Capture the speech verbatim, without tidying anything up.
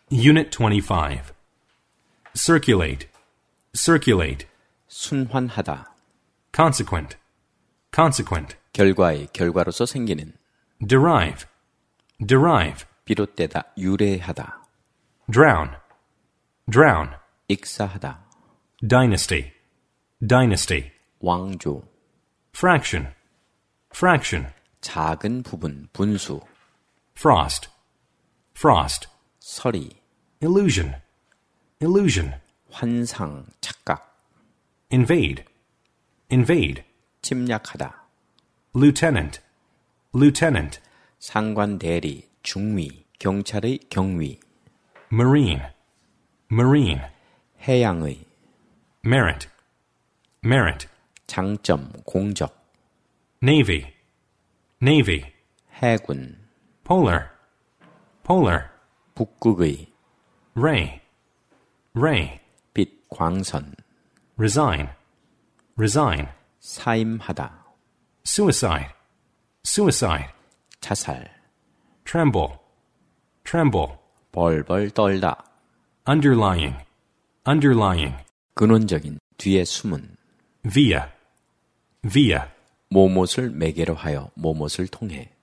Unit twenty-five. Circulate, circulate. 순환하다. Consequent, consequent. 결과의 결과로서 생기는. Derive, derive. 비롯되다. 유래하다. Drown, drown. 익사하다. Dynasty, dynasty. 왕조. Fraction, fraction. 작은 부분. 분수. Frost, frost. 서리. Illusion, illusion. 환상. 착각. Invade, invade. 침략하다. Lieutenant, lieutenant. 상관 대리. 중위. 경찰의 경위. Marine, marine. 해양의. Merit, merit. 장점. 공적. Navy, navy. 해군. Polar, polar. 북극의. Ray, ray. 빛. 광선. Resign, resign. 사임하다. Suicide, suicide. 자살. Tremble, tremble. 벌벌 떨다. Underlying, underlying. 근원적인. 뒤에 숨은. Via, via. 뭐뭇을 매개로 하여 뭐뭇을 통해.